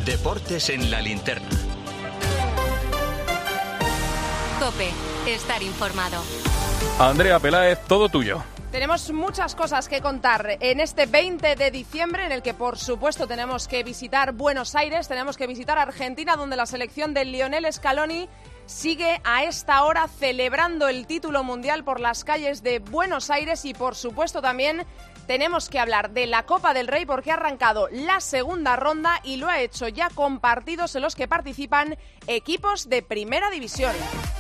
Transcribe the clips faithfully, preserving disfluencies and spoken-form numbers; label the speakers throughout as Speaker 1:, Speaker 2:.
Speaker 1: Deportes en la linterna.
Speaker 2: COPE, estar informado.
Speaker 3: Andrea Peláez, todo tuyo.
Speaker 4: Tenemos muchas cosas que contar en este veinte de diciembre, en el que por supuesto tenemos que visitar Buenos Aires, tenemos que visitar Argentina, donde la selección de Lionel Scaloni sigue a esta hora celebrando el título mundial por las calles de Buenos Aires, y por supuesto también tenemos que hablar de la Copa del Rey, porque ha arrancado la segunda ronda y lo ha hecho ya con partidos en los que participan equipos de primera división.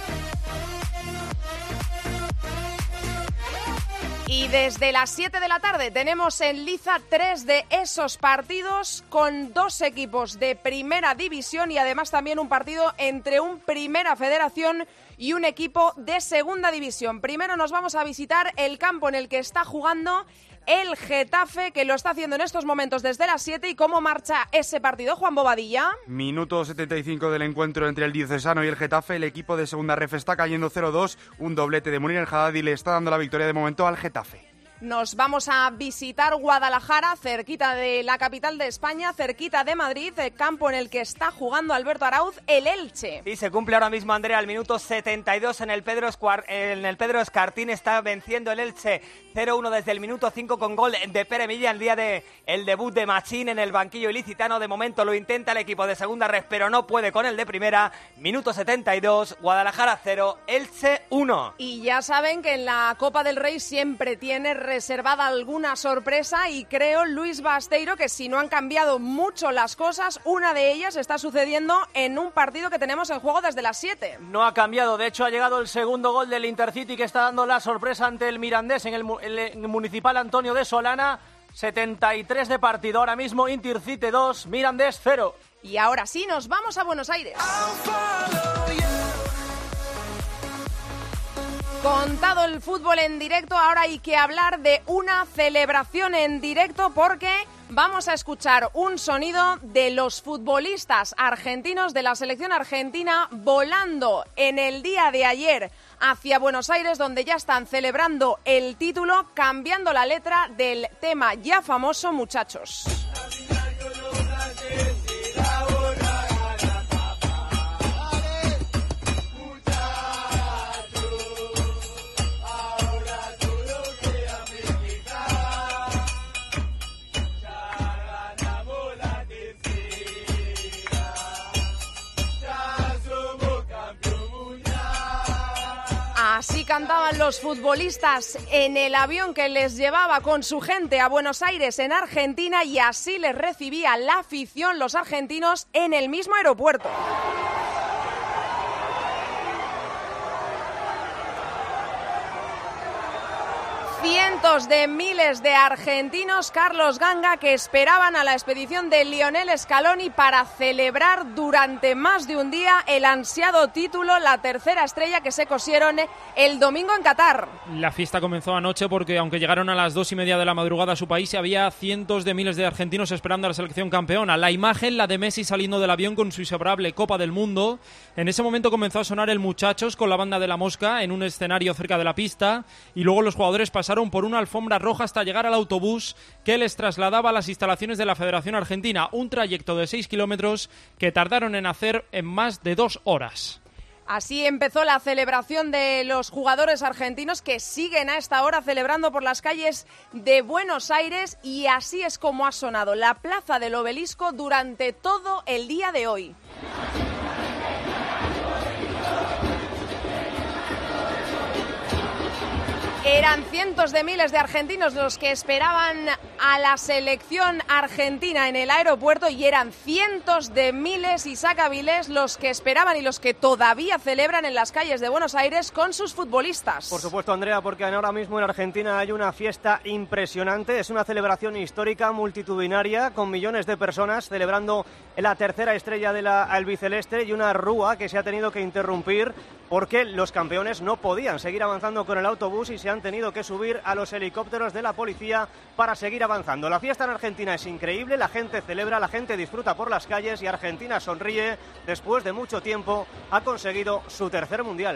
Speaker 4: Y desde las siete de la tarde tenemos en Liza tres de esos partidos con dos equipos de primera división y además también un partido entre un Primera Federación y un equipo de segunda división. Primero nos vamos a visitar el campo en el que está jugando el Getafe, que lo está haciendo en estos momentos desde las siete. ¿Y cómo marcha ese partido, Juan Bobadilla?
Speaker 5: Minuto setenta y cinco del encuentro entre el Diocesano y el Getafe. El equipo de segunda ref está cayendo cero dos. Un doblete de Munir El Haddadi le está dando la victoria de momento al Getafe.
Speaker 4: Nos vamos a visitar Guadalajara, cerquita de la capital de España, cerquita de Madrid, el campo en el que está jugando Alberto Arauz, el Elche.
Speaker 6: Y se cumple ahora mismo, Andrea, el minuto setenta y dos en el Pedro, Escuar- en el Pedro Escartín. Está venciendo el Elche cero uno desde el minuto cinco con gol de Pere Milla, el día de el debut de Machín en el banquillo ilicitano. De momento lo intenta el equipo de segunda red, pero no puede con el de primera. Minuto setenta y dos, Guadalajara cero, Elche uno.
Speaker 4: Y ya saben que en la Copa del Rey siempre tiene reservada alguna sorpresa, y creo, Luis Basteiro, que si no han cambiado mucho las cosas, una de ellas está sucediendo en un partido que tenemos en juego desde las siete.
Speaker 7: No ha cambiado, de hecho ha llegado el segundo gol del Intercity, que está dando la sorpresa ante el Mirandés en el, el, el Municipal Antonio de Solana. setenta y tres de partido ahora mismo, Intercity dos, Mirandés cero.
Speaker 4: Y ahora sí, nos vamos a Buenos Aires. Contado el fútbol en directo, ahora hay que hablar de una celebración en directo, porque vamos a escuchar un sonido de los futbolistas argentinos de la selección argentina volando en el día de ayer hacia Buenos Aires, donde ya están celebrando el título, cambiando la letra del tema ya famoso Muchachos. Así cantaban los futbolistas en el avión que les llevaba con su gente a Buenos Aires, en Argentina, y así les recibía la afición, los argentinos, en el mismo aeropuerto. Cientos de miles de argentinos, Carlos Ganga, que esperaban a la expedición de Lionel Scaloni para celebrar durante más de un día el ansiado título, la tercera estrella que se cosieron el domingo en Qatar.
Speaker 8: La fiesta comenzó anoche porque, aunque llegaron a las dos y media de la madrugada a su país, había cientos de miles de argentinos esperando a la selección campeona. La imagen, la de Messi saliendo del avión con su inseparable Copa del Mundo. En ese momento comenzó a sonar el Muchachos con la banda de La Mosca en un escenario cerca de la pista, y luego los jugadores pasaron por una alfombra roja hasta llegar al autobús que les trasladaba a las instalaciones de la Federación Argentina, un trayecto de seis kilómetros que tardaron en hacer en más de dos horas.
Speaker 4: Así empezó la celebración de los jugadores argentinos, que siguen a esta hora celebrando por las calles de Buenos Aires, y así es como ha sonado la Plaza del Obelisco durante todo el día de hoy. Eran cientos de miles de argentinos los que esperaban a la selección argentina en el aeropuerto, y eran cientos de miles, Isaac Avilés, los que esperaban y los que todavía celebran en las calles de Buenos Aires con sus futbolistas.
Speaker 7: Por supuesto, Andrea, porque ahora mismo en Argentina hay una fiesta impresionante. Es una celebración histórica, multitudinaria, con millones de personas celebrando la tercera estrella del albiceleste, y una rúa que se ha tenido que interrumpir porque los campeones no podían seguir avanzando con el autobús y se han tenido que subir a los helicópteros de la policía para seguir avanzando. La fiesta en Argentina es increíble, la gente celebra, la gente disfruta por las calles, y Argentina sonríe. Después de mucho tiempo ha conseguido su tercer mundial.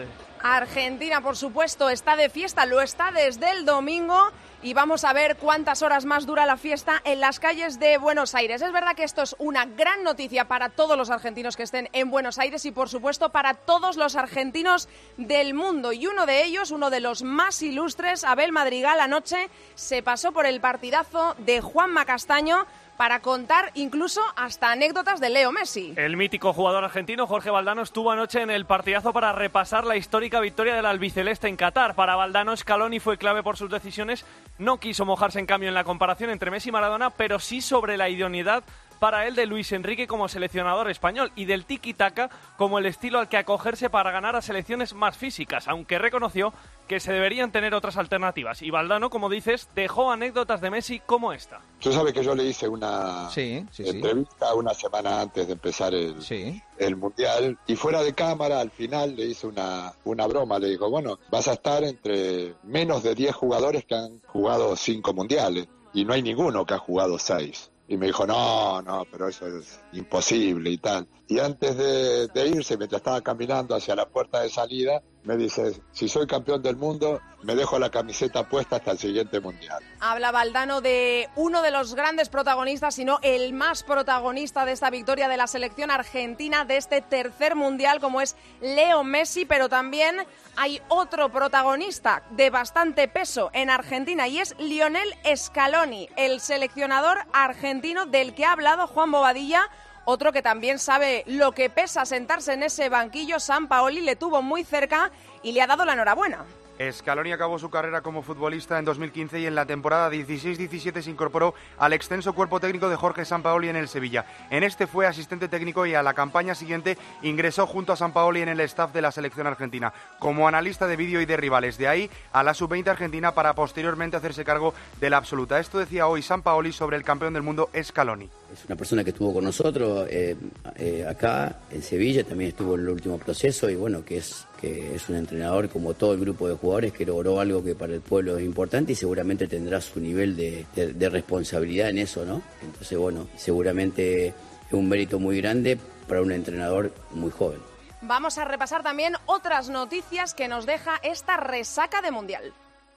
Speaker 4: Argentina, por supuesto, está de fiesta, lo está desde el domingo y vamos a ver cuántas horas más dura la fiesta en las calles de Buenos Aires. Es verdad que esto es una gran noticia para todos los argentinos que estén en Buenos Aires y, por supuesto, para todos los argentinos del mundo. Y uno de ellos, uno de los más ilustres, Abel Madrigal, anoche se pasó por el partidazo de Juanma Castaño para contar incluso hasta anécdotas de Leo Messi.
Speaker 9: El mítico jugador argentino Jorge Valdano estuvo anoche en el partidazo para repasar la histórica victoria del albiceleste en Qatar. Para Valdano, Scaloni fue clave por sus decisiones. No quiso mojarse en cambio en la comparación entre Messi y Maradona, pero sí sobre la idoneidad para él de Luis Enrique como seleccionador español y del tiki-taka como el estilo al que acogerse para ganar a selecciones más físicas, aunque reconoció que se deberían tener otras alternativas. Y Valdano, como dices, dejó anécdotas de Messi como esta.
Speaker 10: Tú sabes que yo le hice una
Speaker 11: sí, sí,
Speaker 10: entrevista
Speaker 11: sí.
Speaker 10: una semana antes de empezar el,
Speaker 11: sí.
Speaker 10: el Mundial, y fuera de cámara al final le hice una, una broma, le digo, bueno, vas a estar entre menos de diez jugadores que han jugado cinco mundiales y no hay ninguno que ha jugado seis. Y me dijo, no, no, pero eso es imposible y tal. Y antes de, de irse, mientras estaba caminando hacia la puerta de salida, me dice, si soy campeón del mundo, me dejo la camiseta puesta hasta el siguiente mundial.
Speaker 4: Habla Valdano de uno de los grandes protagonistas, si no el más protagonista de esta victoria de la selección argentina, de este tercer mundial, como es Leo Messi, pero también hay otro protagonista de bastante peso en Argentina y es Lionel Scaloni, el seleccionador argentino del que ha hablado Juan Bobadilla. Otro que también sabe lo que pesa sentarse en ese banquillo. Sampaoli le tuvo muy cerca y le ha dado la enhorabuena.
Speaker 5: Scaloni acabó su carrera como futbolista en dos mil quince y en la temporada dieciséis diecisiete se incorporó al extenso cuerpo técnico de Jorge Sampaoli en el Sevilla. En este fue asistente técnico y a la campaña siguiente ingresó junto a Sampaoli en el staff de la selección argentina como analista de vídeo y de rivales. De ahí a la sub veinte argentina para posteriormente hacerse cargo de la absoluta. Esto decía hoy Sampaoli sobre el campeón del mundo Scaloni.
Speaker 12: Es una persona que estuvo con nosotros eh, eh, acá en Sevilla, también estuvo en el último proceso y bueno, que es, que es un entrenador como todo el grupo de jugadores que logró algo que para el pueblo es importante y seguramente tendrá su nivel de, de, de responsabilidad en eso, ¿no? Entonces, bueno, seguramente es un mérito muy grande para un entrenador muy joven.
Speaker 4: Vamos a repasar también otras noticias que nos deja esta resaca de Mundial.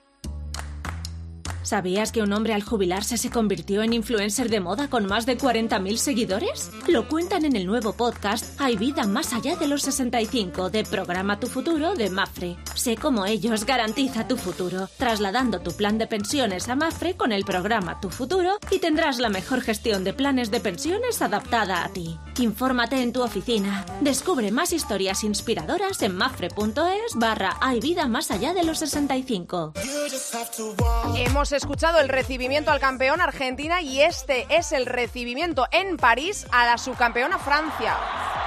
Speaker 13: ¿Sabías que un hombre al jubilarse se convirtió en influencer de moda con más de cuarenta mil seguidores? Lo cuentan en el nuevo podcast Hay vida más allá de los sesenta y cinco de Programa Tu Futuro de Mapfre. Sé cómo ellos garantiza tu futuro, trasladando tu plan de pensiones a Mapfre con el programa Tu Futuro y tendrás la mejor gestión de planes de pensiones adaptada a ti. Infórmate en tu oficina. Descubre más historias inspiradoras en mapfre.es barra Hay vida más allá de los sesenta y cinco.
Speaker 4: Hemos escuchado el recibimiento al campeón Argentina y este es el recibimiento en París a la subcampeona Francia.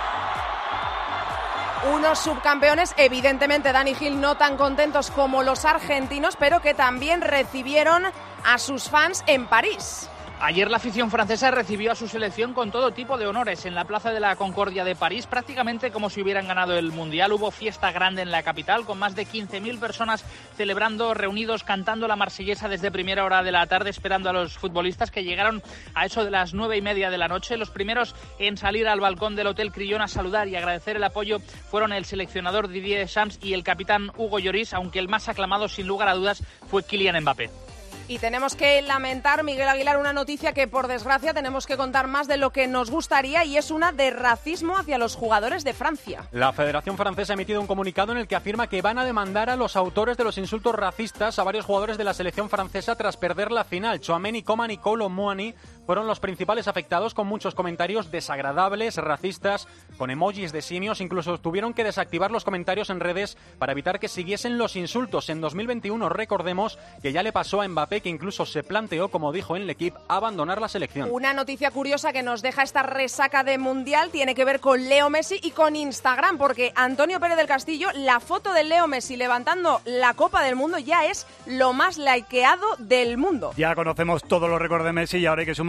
Speaker 4: Unos subcampeones, evidentemente Dani Gil, no tan contentos como los argentinos, pero que también recibieron a sus fans en París.
Speaker 14: Ayer la afición francesa recibió a su selección con todo tipo de honores en la Plaza de la Concordia de París, prácticamente como si hubieran ganado el Mundial. Hubo fiesta grande en la capital, con más de quince mil personas celebrando, reunidos, cantando la marsellesa desde primera hora de la tarde, esperando a los futbolistas que llegaron a eso de las nueve y media de la noche. Los primeros en salir al balcón del Hotel Crillon a saludar y agradecer el apoyo fueron el seleccionador Didier Deschamps y el capitán Hugo Lloris, aunque el más aclamado, sin lugar a dudas, fue Kylian Mbappé.
Speaker 4: Y tenemos que lamentar, Miguel Aguilar, una noticia que por desgracia tenemos que contar más de lo que nos gustaría y es una de racismo hacia los jugadores de Francia.
Speaker 15: La Federación Francesa ha emitido un comunicado en el que afirma que van a demandar a los autores de los insultos racistas a varios jugadores de la selección francesa tras perder la final. Tchouaméni, Coman y Kolo Muani fueron los principales afectados, con muchos comentarios desagradables, racistas, con emojis de simios. Incluso tuvieron que desactivar los comentarios en redes para evitar que siguiesen los insultos. En dos mil veintiuno, recordemos que ya le pasó a Mbappé, que incluso se planteó, como dijo en el equipo, abandonar la selección.
Speaker 4: Una noticia curiosa que nos deja esta resaca de Mundial tiene que ver con Leo Messi y con Instagram, porque Antonio Pérez del Castillo, la foto de Leo Messi levantando la Copa del Mundo ya es lo más likeado del mundo.
Speaker 16: Ya conocemos todos los récords de Messi y ahora hay que sumar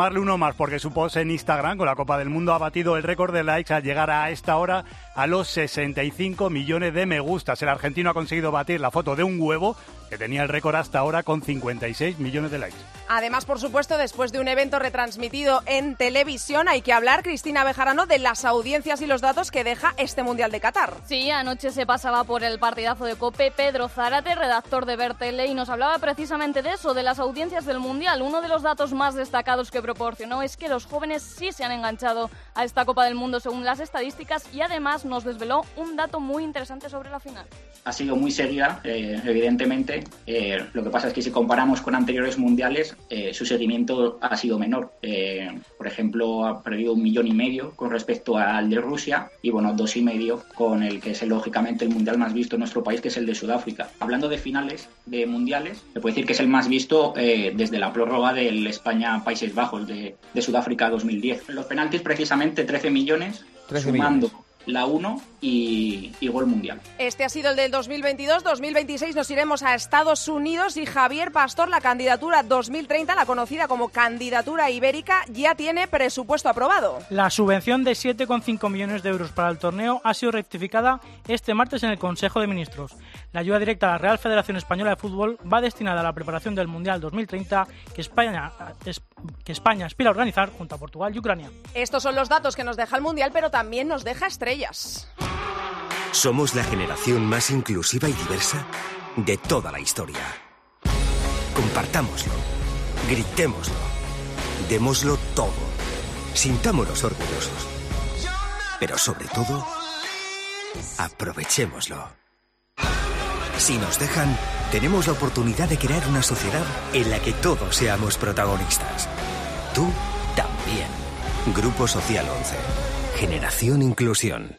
Speaker 11: darle uno más porque su post en Instagram con la Copa del Mundo ha batido el récord de likes al llegar a esta hora a los sesenta y cinco millones de me gustas. El argentino ha conseguido batir la foto de un huevo que tenía el récord hasta ahora con cincuenta y seis millones de likes.
Speaker 4: Además, por supuesto, después de un evento retransmitido en televisión, hay que hablar, Cristina Bejarano, de las audiencias y los datos que deja este Mundial de Qatar.
Speaker 16: Sí, anoche se pasaba por el partidazo de COPE Pedro Zárate, redactor de Bertele, y nos hablaba precisamente de eso, de las audiencias del Mundial. Uno de los datos más destacados que proporcionó es que los jóvenes sí se han enganchado a esta Copa del Mundo según las estadísticas, y además nos desveló un dato muy interesante sobre la final.
Speaker 17: Ha sido muy seguida, eh, evidentemente. Eh, lo que pasa es que si comparamos con anteriores mundiales, eh, su seguimiento ha sido menor. Eh, por ejemplo, ha perdido un millón y medio con respecto al de Rusia y, bueno, dos y medio con el que es lógicamente el mundial más visto en nuestro país, que es el de Sudáfrica. Hablando de finales de mundiales, se puede decir que es el más visto eh, desde la prórroga del España-Países Bajos de, de Sudáfrica dos mil diez. En los penaltis, precisamente, trece millones,
Speaker 18: trece
Speaker 17: sumando
Speaker 18: millones.
Speaker 17: La uno y, y gol mundial.
Speaker 4: Este ha sido el del dos mil veintidós. dos mil veintiséis nos iremos a Estados Unidos y Javier Pastor, la candidatura dos mil treinta, la conocida como candidatura ibérica, ya tiene presupuesto aprobado.
Speaker 19: La subvención de siete coma cinco millones de euros para el torneo ha sido rectificada este martes en el Consejo de Ministros. La ayuda directa a la Real Federación Española de Fútbol va destinada a la preparación del Mundial dos mil treinta que España, que España aspira a organizar junto a Portugal y Ucrania.
Speaker 4: Estos son los datos que nos deja el Mundial, pero también nos deja estrellas.
Speaker 20: Somos la generación más inclusiva y diversa de toda la historia. Compartámoslo, gritémoslo, démoslo todo, sintámonos orgullosos. Pero sobre todo, aprovechémoslo. Si nos dejan, tenemos la oportunidad de crear una sociedad en la que todos seamos protagonistas. Tú también. Grupo Social once. Generación Inclusión.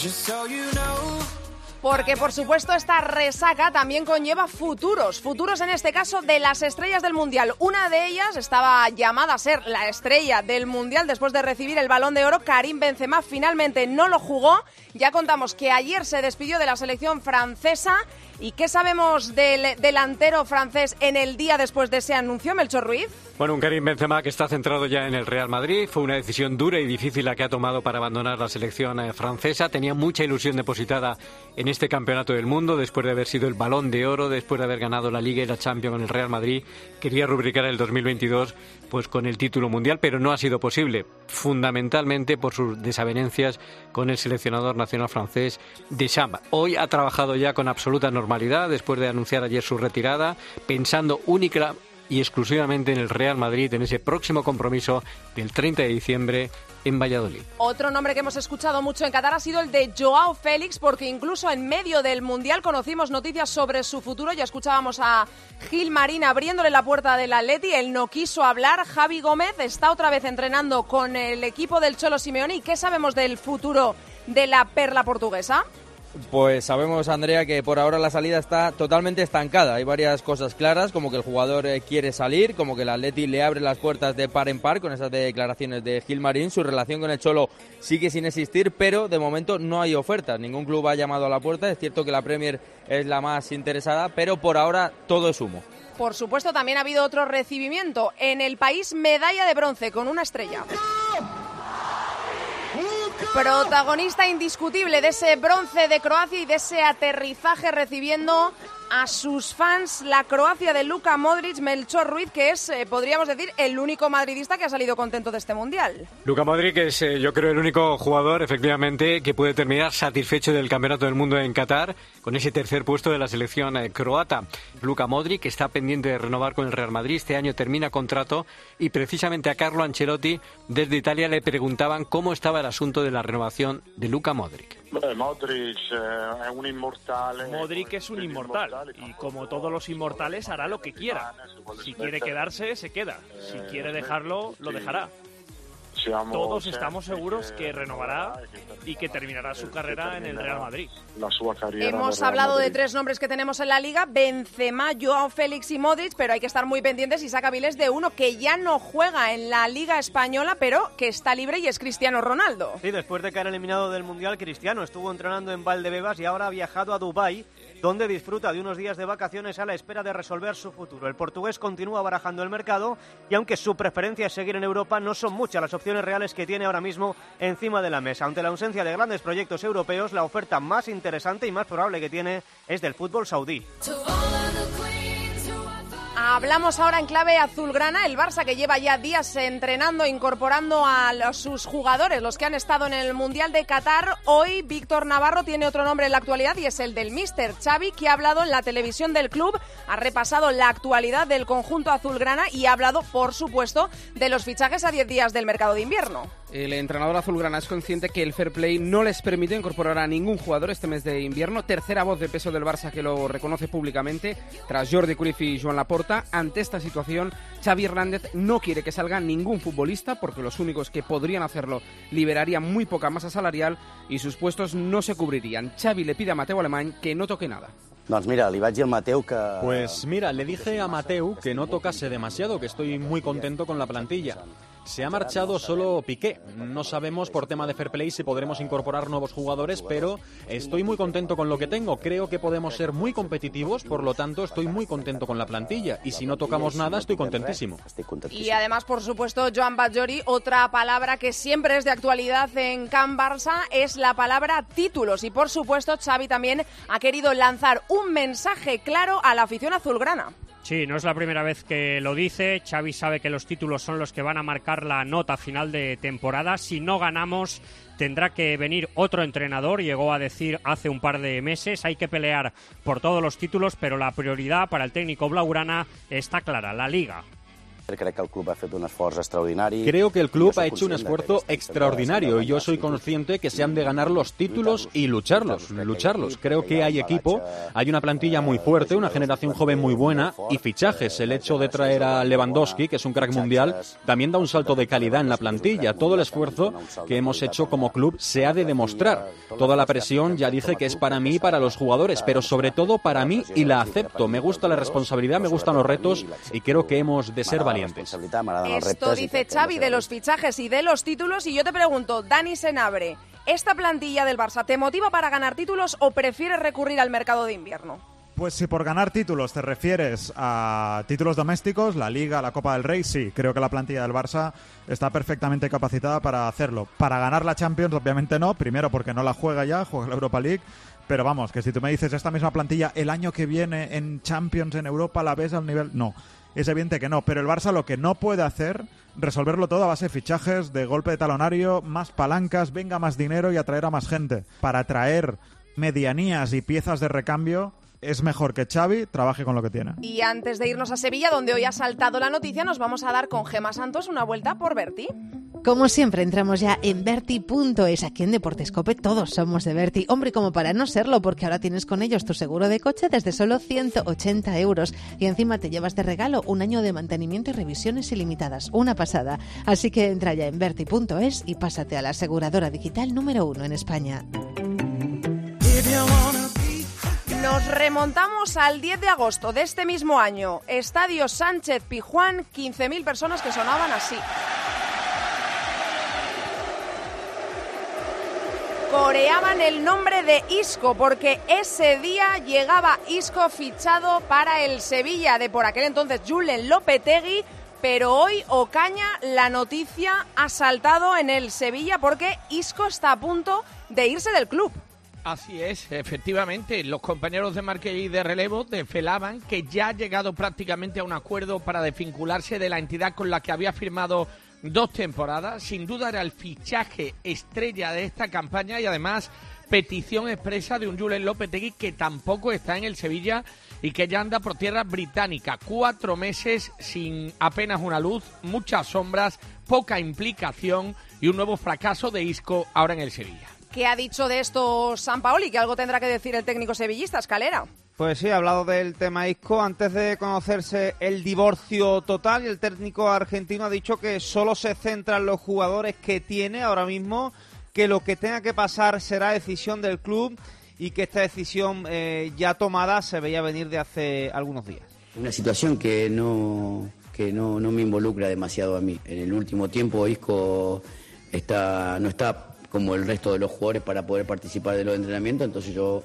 Speaker 4: Porque, por supuesto, esta resaca también conlleva futuros. Futuros, en este caso, de las estrellas del Mundial. Una de ellas estaba llamada a ser la estrella del Mundial después de recibir el Balón de Oro. Karim Benzema finalmente no lo jugó. Ya contamos que ayer se despidió de la selección francesa. ¿Y qué sabemos del delantero francés en el día después de ese anuncio, Melchor Ruiz?
Speaker 21: Bueno, un Karim Benzema que está centrado ya en el Real Madrid. Fue una decisión dura y difícil la que ha tomado para abandonar la selección eh, francesa. Tenía mucha ilusión depositada en este campeonato del mundo, después de haber sido el Balón de Oro, después de haber ganado la Liga y la Champions con el Real Madrid. Quería rubricar el dos mil veintidós pues con el título mundial, pero no ha sido posible, fundamentalmente por sus desavenencias con el seleccionador nacional francés, Deschamps. Hoy ha trabajado ya con absoluta normalidad, después de anunciar ayer su retirada, pensando única y exclusivamente en el Real Madrid, en ese próximo compromiso del treinta de diciembre en Valladolid.
Speaker 4: Otro nombre que hemos escuchado mucho en Qatar ha sido el de Joao Félix, porque incluso en medio del Mundial conocimos noticias sobre su futuro. Ya escuchábamos a Gil Marín abriéndole la puerta del Atleti, él no quiso hablar. Javi Gómez está otra vez entrenando con el equipo del Cholo Simeone. ¿Y qué sabemos del futuro de la perla portuguesa?
Speaker 18: Pues sabemos, Andrea, que por ahora la salida está totalmente estancada. Hay varias cosas claras, como que el jugador eh, quiere salir, como que el Atleti le abre las puertas de par en par con esas declaraciones de Gil Marín. Su relación con el Cholo sigue sin existir, pero de momento no hay ofertas. Ningún club ha llamado a la puerta. Es cierto que la Premier es la más interesada, pero por ahora todo es humo.
Speaker 4: Por supuesto, también ha habido otro recibimiento. En el país, medalla de bronce con una estrella. Protagonista indiscutible de ese bronce de Croacia y de ese aterrizaje recibiendo a sus fans la Croacia de Luka Modric. Melchor Ruiz, que es, eh, podríamos decir, el único madridista que ha salido contento de este Mundial.
Speaker 21: Luka Modric es, eh, yo creo, el único jugador, efectivamente, que puede terminar satisfecho del Campeonato del Mundo en Qatar con ese tercer puesto de la selección eh, croata. Luka Modric está pendiente de renovar con el Real Madrid. Este año termina contrato y precisamente a Carlo Ancelotti desde Italia le preguntaban cómo estaba el asunto de la renovación de Luka Modric.
Speaker 22: Modric es un inmortal.
Speaker 9: Modric es un inmortal y, como todos los inmortales, hará lo que quiera. Si quiere quedarse, se queda. Si quiere dejarlo, lo dejará. Todos estamos seguros que renovará y que terminará su carrera en el Real Madrid.
Speaker 4: Hemos hablado de tres nombres que tenemos en la Liga: Benzema, Joao Félix y Modric, pero hay que estar muy pendientes y saca Vilés de uno que ya no juega en la Liga Española, pero que está libre, y es Cristiano Ronaldo.
Speaker 7: Sí, después de caer eliminado del Mundial, Cristiano estuvo entrenando en Valdebebas y ahora ha viajado a Dubái donde disfruta de unos días de vacaciones a la espera de resolver su futuro. El portugués continúa barajando el mercado y aunque su preferencia es seguir en Europa, no son muchas las opciones reales que tiene ahora mismo encima de la mesa. Ante la ausencia de grandes proyectos europeos, la oferta más interesante y más probable que tiene es del fútbol saudí.
Speaker 4: Hablamos ahora en clave azulgrana, el Barça que lleva ya días entrenando, incorporando a los, sus jugadores, los que han estado en el Mundial de Qatar. Hoy Víctor Navarro tiene otro nombre en la actualidad y es el del míster Xavi, que ha hablado en la televisión del club, ha repasado la actualidad del conjunto azulgrana y ha hablado, por supuesto, de los fichajes a diez días del mercado de invierno.
Speaker 1: El entrenador azulgrana es consciente que el fair play no les permite incorporar a ningún jugador este mes de invierno. Tercera voz de peso del Barça que lo reconoce públicamente, tras Jordi Cruyff y Joan Laporta. Ante esta situación, Xavi Hernández no quiere que salga ningún futbolista porque los únicos que podrían hacerlo liberarían muy poca masa salarial y sus puestos no se cubrirían. Xavi le pide a Mateu Alemany que no toque nada.
Speaker 2: Doncs mira, li vaig dir al Mateu que...
Speaker 15: Pues mira, le dije a Mateu que no tocase demasiado, que estoy muy contento con la plantilla. Se ha marchado solo Piqué. No sabemos por tema de fair play si podremos incorporar nuevos jugadores, pero estoy muy contento con lo que tengo. Creo que podemos ser muy competitivos, por lo tanto estoy muy contento con la plantilla. Y si no tocamos nada, estoy contentísimo.
Speaker 4: Y además, por supuesto, Joan Batllori, otra palabra que siempre es de actualidad en Can Barça es la palabra títulos. Y por supuesto, Xavi también ha querido lanzar un mensaje claro a la afición azulgrana.
Speaker 23: Sí, no es la primera vez que lo dice. Xavi sabe que los títulos son los que van a marcar la nota final de temporada. Si no ganamos, tendrá que venir otro entrenador. Llegó a decir hace un par de meses, hay que pelear por todos los títulos, pero la prioridad para el técnico blaugrana está clara, la Liga.
Speaker 2: Creo que el club ha fet un esfuerzo extraordinario.
Speaker 15: Creo que el club ha hecho un esfuerzo extraordinario y yo soy consciente que se han de ganar los títulos y lucharlos, lucharlos. Creo que hay equipo, hay una plantilla muy fuerte, una generación joven muy buena y fichajes. El hecho de traer a Lewandowski, que es un crack mundial, también da un salto de calidad en la plantilla. Todo el esfuerzo que hemos hecho como club se ha de demostrar. Toda la presión, ya dije que es para mí y para los jugadores, pero sobre todo para mí y la acepto. Me gusta la responsabilidad, me gustan los retos y creo que hemos de ser valientes.
Speaker 4: Esto dice Xavi de los fichajes y de los títulos y yo te pregunto, Dani Senabre, ¿esta plantilla del Barça te motiva para ganar títulos o prefieres recurrir al mercado de invierno?
Speaker 24: Pues si por ganar títulos te refieres a títulos domésticos, la Liga, la Copa del Rey, sí, creo que la plantilla del Barça está perfectamente capacitada para hacerlo. Para ganar la Champions, obviamente no, primero porque no la juega ya, juega la Europa League, pero vamos, que si tú me dices esta misma plantilla el año que viene en Champions, en Europa, ¿la ves al nivel? No. Es evidente que no, pero el Barça lo que no puede hacer, resolverlo todo a base de fichajes, de golpe de talonario, más palancas, venga más dinero y atraer a más gente. Para atraer medianías y piezas de recambio, es mejor que Xavi trabaje con lo que tiene.
Speaker 4: Y antes de irnos a Sevilla, donde hoy ha saltado la noticia, nos vamos a dar con Gemma Santos una vuelta por Berti.
Speaker 25: Como siempre, entramos ya en Berti punto es. Aquí en Deportescope todos somos de Berti. Hombre, como para no serlo, porque ahora tienes con ellos tu seguro de coche desde solo ciento ochenta euros. Y encima te llevas de regalo un año de mantenimiento y revisiones ilimitadas. Una pasada. Así que entra ya en Berti punto es y pásate a la aseguradora digital número uno en España.
Speaker 4: Nos remontamos al diez de agosto de este mismo año. Estadio Sánchez Pizjuán, quince mil personas que sonaban así. Coreaban el nombre de Isco porque ese día llegaba Isco fichado para el Sevilla de por aquel entonces Julen Lopetegui, pero hoy, Ocaña, la noticia ha saltado en el Sevilla porque Isco está a punto de irse del club.
Speaker 26: Así es, efectivamente, los compañeros de marca y de relevo desvelaban que ya ha llegado prácticamente a un acuerdo para desvincularse de la entidad con la que había firmado dos temporadas. Sin duda era el fichaje estrella de esta campaña y además petición expresa de un Julen Lopetegui que tampoco está en el Sevilla y que ya anda por tierra británica. Cuatro meses sin apenas una luz, muchas sombras, poca implicación y un nuevo fracaso de Isco ahora en el Sevilla.
Speaker 4: ¿Qué ha dicho de esto Sampaoli? Que algo tendrá que decir el técnico sevillista, Escalera.
Speaker 27: Pues sí, ha hablado del tema Isco antes de conocerse el divorcio total y el técnico argentino ha dicho que solo se centra en los jugadores que tiene ahora mismo, que lo que tenga que pasar será decisión del club y que esta decisión eh, ya tomada se veía venir de hace algunos días.
Speaker 12: Una situación que no, que no, no me involucra demasiado a mí. En el último tiempo Isco está, no está como el resto de los jugadores para poder participar de los entrenamientos, entonces yo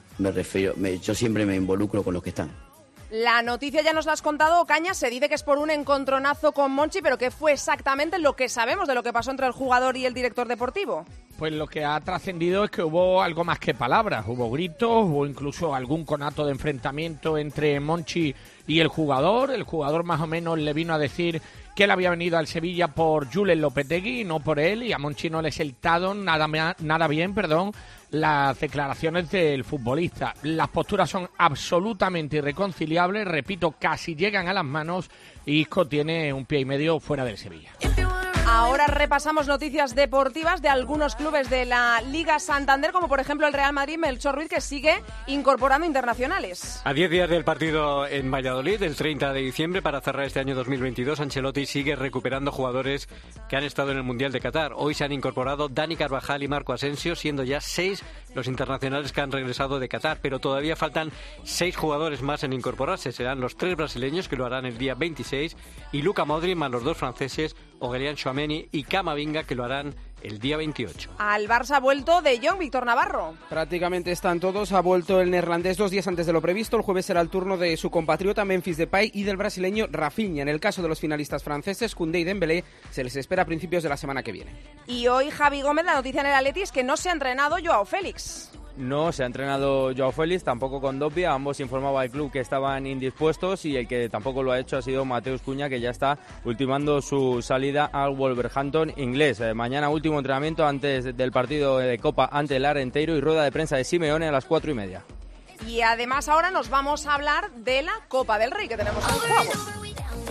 Speaker 12: me refiero, me, yo siempre me involucro con los que están.
Speaker 4: La noticia ya nos la has contado, Cañas, se dice que es por un encontronazo con Monchi, pero ¿qué fue exactamente lo que sabemos de lo que pasó entre el jugador y el director deportivo?
Speaker 26: Pues lo que ha trascendido es que hubo algo más que palabras, hubo gritos, hubo incluso algún conato de enfrentamiento entre Monchi y el jugador. El jugador más o menos le vino a decir que él había venido al Sevilla por Julen Lopetegui, no por él, y a Monchi no le sentaron nada, nada bien, perdón, las declaraciones del futbolista. Las posturas son absolutamente irreconciliables, repito, casi llegan a las manos, y Isco tiene un pie y medio fuera del Sevilla.
Speaker 4: Ahora repasamos noticias deportivas de algunos clubes de la Liga Santander, como por ejemplo el Real Madrid, Melchor Ruiz, que sigue incorporando internacionales.
Speaker 21: A diez días del partido en Valladolid, el treinta de diciembre, para cerrar este año dos mil veintidós, Ancelotti sigue recuperando jugadores que han estado en el Mundial de Qatar. Hoy se han incorporado Dani Carvajal y Marco Asensio, siendo ya seis los internacionales que han regresado de Qatar, pero todavía faltan seis jugadores más en incorporarse. Serán los tres brasileños, que lo harán el día veintiséis, y Luka Modric, más los dos franceses, Aurélien Tchouaméni y Camavinga, que lo harán el día veintiocho.
Speaker 4: Al Barça ha vuelto De Jong, Víctor Navarro.
Speaker 1: Prácticamente están todos. Ha vuelto el neerlandés dos días antes de lo previsto. El jueves será el turno de su compatriota Memphis Depay y del brasileño Rafinha. En el caso de los finalistas franceses, Koundé y Dembélé, se les espera a principios de la semana que viene.
Speaker 4: Y hoy, Javi Gómez, la noticia en el Atleti es que no se ha entrenado Joao Félix.
Speaker 18: No, se ha entrenado Joao Félix, tampoco con Doppia. Ambos informaba al club que estaban indispuestos, y el que tampoco lo ha hecho ha sido Mateus Cunha, que ya está ultimando su salida al Wolverhampton inglés. Eh, mañana último entrenamiento antes del partido de Copa ante el Arenteiro, y rueda de prensa de Simeone a las cuatro y media.
Speaker 4: Y además ahora nos vamos a hablar de la Copa del Rey que tenemos en juego.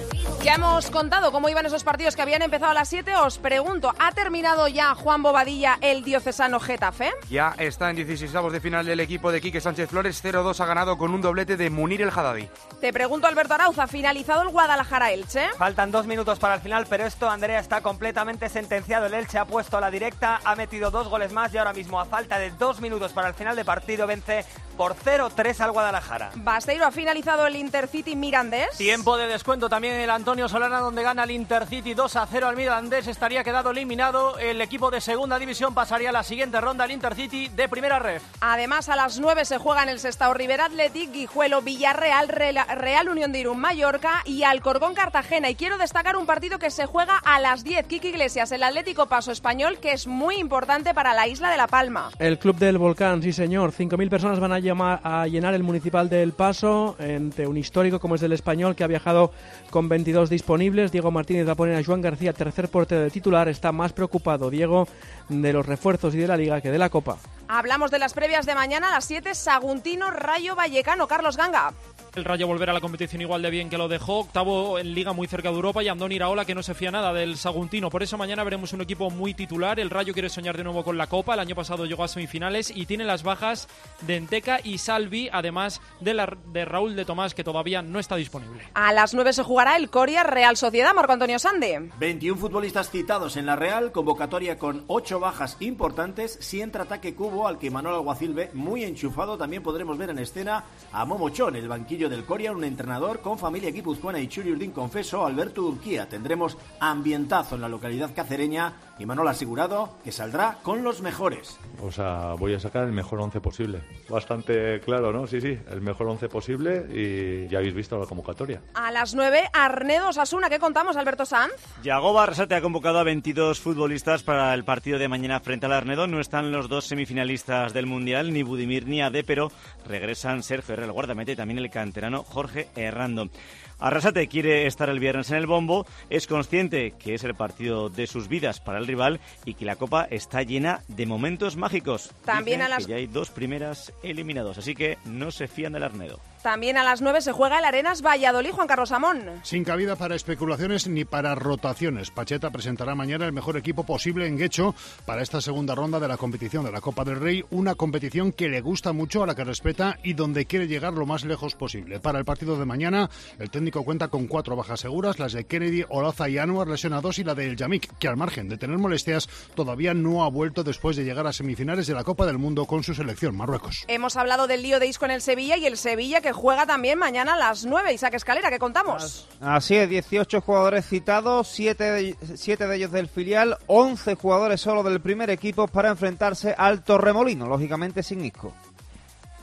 Speaker 4: Ya hemos contado cómo iban esos partidos que habían empezado a las siete. Os pregunto, ¿ha terminado ya Juan Bobadilla el diocesano Getafe?
Speaker 3: Ya está en dieciseisavos de final del equipo de Quique Sánchez Flores. cero dos ha ganado con un doblete de Munir el Haddadi.
Speaker 4: Te pregunto, Alberto Arauza, ¿finalizado el Guadalajara-Elche?
Speaker 7: Faltan dos minutos para el final, pero esto, Andrea, está completamente sentenciado. El Elche ha puesto a la directa, ha metido dos goles más, y ahora mismo, a falta de dos minutos para el final de partido, vence por cero tres al Guadalajara.
Speaker 4: Basteiro, ¿ha finalizado el Intercity Mirandés?
Speaker 7: Tiempo de descuento también el Antonio Solana, donde gana el Intercity dos a cero al Mirandés. Estaría quedado eliminado. El equipo de segunda división pasaría a la siguiente ronda, el Intercity de primera ref.
Speaker 4: Además, a las nueve se juega en el Sestao River Athletic, Guijuelo Villarreal, Real Unión de Irún Mallorca y Alcorcón Cartagena. Y quiero destacar un partido que se juega a las diez. Quique Iglesias, el Atlético Paso Español, que es muy importante para la isla de La Palma.
Speaker 5: El Club del Volcán, sí señor. cinco mil personas van a, llamar, a llenar el Municipal del Paso, ante un histórico como es del Español, que ha viajado con veintidós disponibles. Diego Martínez va a poner a Joan García, tercer portero de titular. Está más preocupado Diego de los refuerzos y de la Liga que de la Copa.
Speaker 4: Hablamos de las previas de mañana a las siete. Saguntino, Rayo Vallecano. Carlos Ganga.
Speaker 6: El Rayo volverá a la competición igual de bien que lo dejó, octavo en Liga, muy cerca de Europa, y Andoni Iraola, que no se fía nada del Saguntino. Por eso mañana veremos un equipo muy titular. El Rayo quiere soñar de nuevo con la Copa. El año pasado llegó a semifinales y tiene las bajas de Enteca y Salvi, además de, la, de Raúl de Tomás, que todavía no está disponible.
Speaker 4: A las nueve se jugará el Coria Real Sociedad. Marco Antonio Sande.
Speaker 8: veintiún futbolistas citados en la Real, convocatoria con ocho bajas importantes. Si entra Ataque Cubo, al que Manuel Alguacil ve muy enchufado. También podremos ver en escena a Momochón, el banquillo del Coria, un entrenador con familia guipuzcoana y Churi Urdín confeso, Alberto Urquía. Tendremos ambientazo en la localidad cacereña y Manuel ha asegurado que saldrá con los mejores.
Speaker 10: O sea, voy a sacar el mejor once posible. Bastante claro, ¿no? Sí, sí, el mejor once posible, y ya habéis visto la convocatoria.
Speaker 4: A las nueve, Arnedo Osasuna. ¿Qué contamos, Alberto Sanz?
Speaker 13: Yagoba Arrasate ha convocado a veintidós futbolistas para el partido de mañana frente al Arnedo. No están los dos semifinalistas del Mundial, ni Budimir ni Ade, pero regresan Sergio Herrera, el guardameta, y también el canterano Jorge Errando. Arrasate quiere estar el viernes en el bombo, es consciente que es el partido de sus vidas para el rival y que la Copa está llena de momentos mágicos.
Speaker 4: También
Speaker 13: Dicen
Speaker 4: a las...
Speaker 13: que ya hay dos primeras eliminados, así que no se fían del Arnedo.
Speaker 4: También a las nueve se juega el Arenas Valladolid, Juan Carlos Amón.
Speaker 14: Sin cabida para especulaciones ni para rotaciones. Pacheta presentará mañana el mejor equipo posible en Guecho para esta segunda ronda de la competición de la Copa del Rey, una competición que le gusta mucho, a la que respeta y donde quiere llegar lo más lejos posible. Para el partido de mañana, el técnico cuenta con cuatro bajas seguras, las de Kennedy, Olaza y Anwar lesionados, y la del Yamik, que al margen de tener molestias todavía no ha vuelto después de llegar a semifinales de la Copa del Mundo con su selección, Marruecos.
Speaker 4: Hemos hablado del lío de Isco en el Sevilla, y el Sevilla que juega también mañana a las nueve. Isaac Escalera, ¿qué contamos?
Speaker 27: Así es, dieciocho jugadores citados, siete de, siete de ellos del filial, once jugadores solo del primer equipo para enfrentarse al Torremolino, lógicamente sin Isco.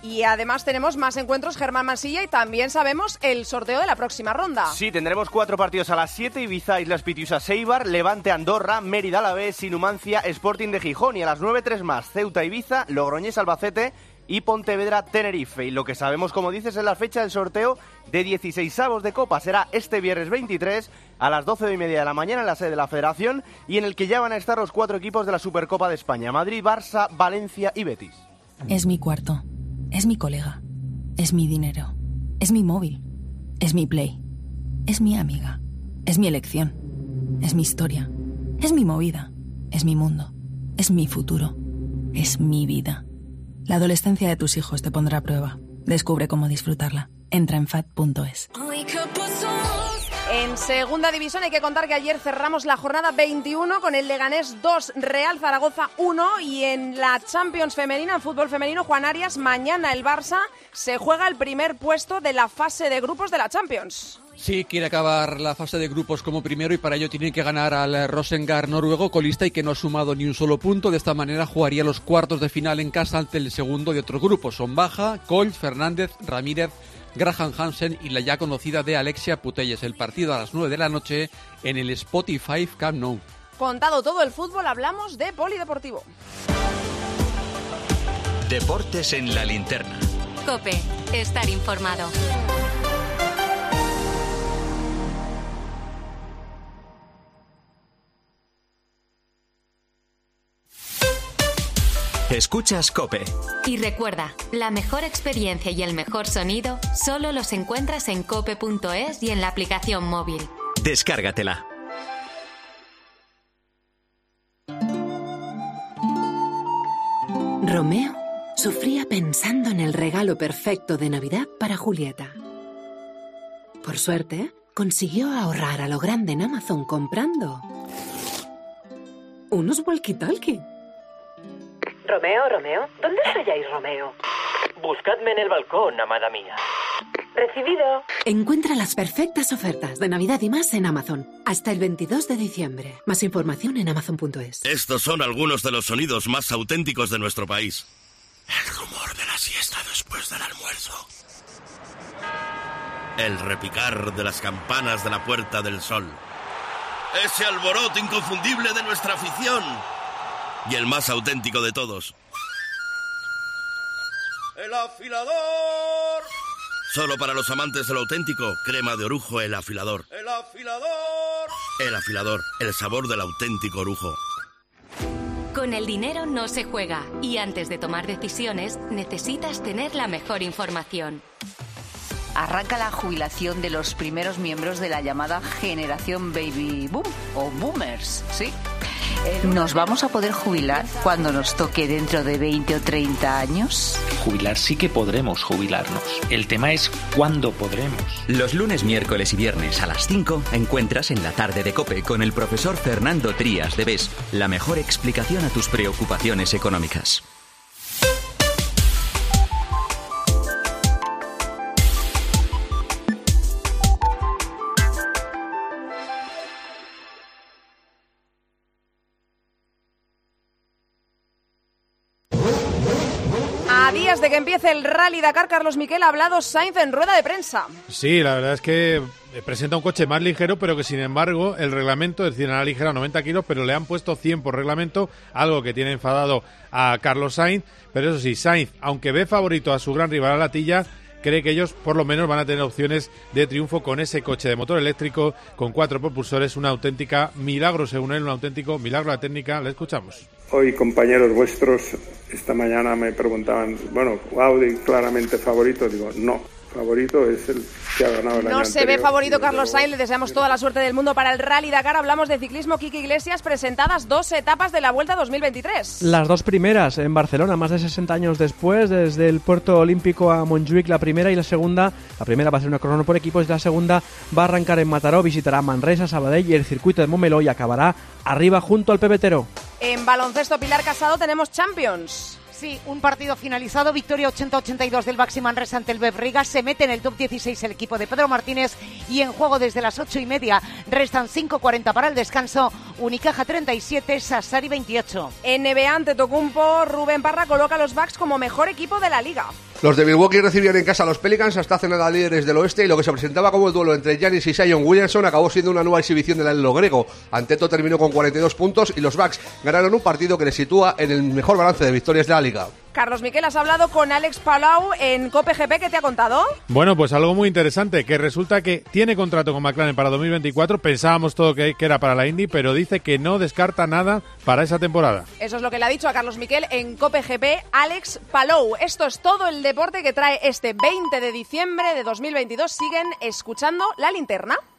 Speaker 4: Y además tenemos más encuentros, Germán Mansilla, y también sabemos el sorteo de la próxima ronda.
Speaker 9: Sí, tendremos cuatro partidos a las siete, Ibiza, Islas Pitiusas, Eibar, Levante, Andorra, Mérida, Alavés, Numancia, Sporting de Gijón, y a las nueve tres más, Ceuta, Ibiza, Logroñés, Albacete y Pontevedra, Tenerife. Y lo que sabemos, como dices, es la fecha del sorteo de dieciseisavos de Copa. Será este viernes veintitrés a las doce y media de la mañana en la sede de la Federación, y en el que ya van a estar los cuatro equipos de la Supercopa de España: Madrid, Barça, Valencia y Betis.
Speaker 11: Es mi cuarto. Es mi colega, es mi dinero, es mi móvil, es mi Play, es mi amiga, es mi elección, es mi historia, es mi movida, es mi mundo, es mi futuro, es mi vida. La adolescencia de tus hijos te pondrá a prueba. Descubre cómo disfrutarla. Entra en fat punto es.
Speaker 4: En segunda división hay que contar que ayer cerramos la jornada veintiuno con el Leganés dos, Real Zaragoza uno, y en la Champions femenina, en fútbol femenino, Juan Arias, mañana el Barça se juega el primer puesto de la fase de grupos de la Champions.
Speaker 16: Sí, quiere acabar la fase de grupos como primero y para ello tiene que ganar al Rosengard noruego, colista y que no ha sumado ni un solo punto. De esta manera jugaría los cuartos de final en casa ante el segundo de otro grupo. Son Baja, Coll, Fernández, Ramírez, Graham Hansen y la ya conocida de Alexia Putellas. El partido a las nueve de la noche en el Spotify Camp Nou.
Speaker 4: Contado todo el fútbol, hablamos de polideportivo.
Speaker 17: Deportes en la linterna.
Speaker 19: COPE, estar informado.
Speaker 17: Escuchas COPE.
Speaker 19: Y recuerda, la mejor experiencia y el mejor sonido solo los encuentras en cope punto es y en la aplicación móvil.
Speaker 17: Descárgatela.
Speaker 20: Romeo sufría pensando en el regalo perfecto de Navidad para Julieta. Por suerte, consiguió ahorrar a lo grande en Amazon comprando unos walkie-talkie.
Speaker 22: Romeo, Romeo, ¿dónde halláis, Romeo?
Speaker 28: Buscadme en el balcón, amada mía.
Speaker 22: Recibido.
Speaker 20: Encuentra las perfectas ofertas de Navidad y más en Amazon. Hasta el veintidós de diciembre. Más información en amazon punto es.
Speaker 29: Estos son algunos de los sonidos más auténticos de nuestro país. El rumor de la siesta después del almuerzo. El repicar de las campanas de la Puerta del Sol. Ese alboroto inconfundible de nuestra afición. Y el más auténtico de todos. ¡El afilador! Solo para los amantes de lo auténtico, crema de orujo El Afilador. ¡El afilador! El Afilador, el sabor del auténtico orujo.
Speaker 19: Con el dinero no se juega y antes de tomar decisiones necesitas tener la mejor información.
Speaker 30: Arranca la jubilación de los primeros miembros de la llamada generación Baby Boom o Boomers, ¿sí? ¿Nos vamos a poder jubilar cuando nos toque dentro de veinte o treinta años?
Speaker 31: Jubilar sí que podremos jubilarnos. El tema es cuándo podremos.
Speaker 17: Los lunes, miércoles y viernes a las cinco encuentras en la tarde de COPE con el profesor Fernando Trías de B E S la mejor explicación a tus preocupaciones económicas.
Speaker 4: A días de que empiece el Rally Dakar, Carlos Miquel ha hablado Sainz en rueda de prensa.
Speaker 32: Sí, la verdad es que presenta un coche más ligero, pero que sin embargo el reglamento, es decir, a la ligera noventa kilos, pero le han puesto cien por reglamento, algo que tiene enfadado a Carlos Sainz. Pero eso sí, Sainz, aunque ve favorito a su gran rival a Latilla, cree que ellos por lo menos van a tener opciones de triunfo con ese coche de motor eléctrico con cuatro propulsores, una auténtica milagro según él, un auténtico milagro de la técnica. Le escuchamos.
Speaker 33: Hoy compañeros vuestros esta mañana me preguntaban, bueno, Audi claramente favorito, digo, no, favorito es el que ha ganado el año
Speaker 4: No se
Speaker 33: anterior.
Speaker 4: ve favorito Carlos Sainz, le deseamos toda la suerte del mundo para el Rally Dakar. Hablamos de ciclismo, Kiki Iglesias, presentadas dos etapas de la Vuelta dos mil veintitrés.
Speaker 5: Las dos primeras en Barcelona, más de sesenta años después, desde el Puerto Olímpico a Montjuic, la primera y la segunda. La primera va a ser una crono por equipos y la segunda va a arrancar en Mataró, visitará Manresa, Sabadell y el circuito de Montmeló y acabará arriba junto al pebetero.
Speaker 4: En baloncesto, Pilar Casado, tenemos Champions.
Speaker 34: Sí, un partido finalizado, victoria ochenta a ochenta y dos del Baxi Manresa ante el Bev Riga, se mete en el top dieciséis el equipo de Pedro Martínez y en juego desde las ocho y media, restan cinco cuarenta para el descanso, Unicaja treinta y siete, Sassari veintiocho.
Speaker 4: N B A Antetokounmpo, Rubén Parra coloca a los Bucks como mejor equipo de la liga.
Speaker 1: Los de Milwaukee recibían en casa a los Pelicans hasta hace nada líderes del oeste y lo que se presentaba como el duelo entre Giannis y Zion Williamson acabó siendo una nueva exhibición del elo griego. Antetokounmpo terminó con cuarenta y dos puntos y los Bucks ganaron un partido que les sitúa en el mejor balance de victorias de la liga.
Speaker 4: Carlos Miquel, has hablado con Alex Palau en Cope G P, ¿qué te ha contado?
Speaker 32: Bueno, pues algo muy interesante, que resulta que tiene contrato con McLaren para dos mil veinticuatro, pensábamos todo que, que era para la Indy, pero dice que no descarta nada para esa temporada.
Speaker 4: Eso es lo que le ha dicho a Carlos Miquel en Cope G P, Alex Palau. Esto es todo el deporte que trae este veinte de diciembre de dos mil veintidós. Siguen escuchando La Linterna.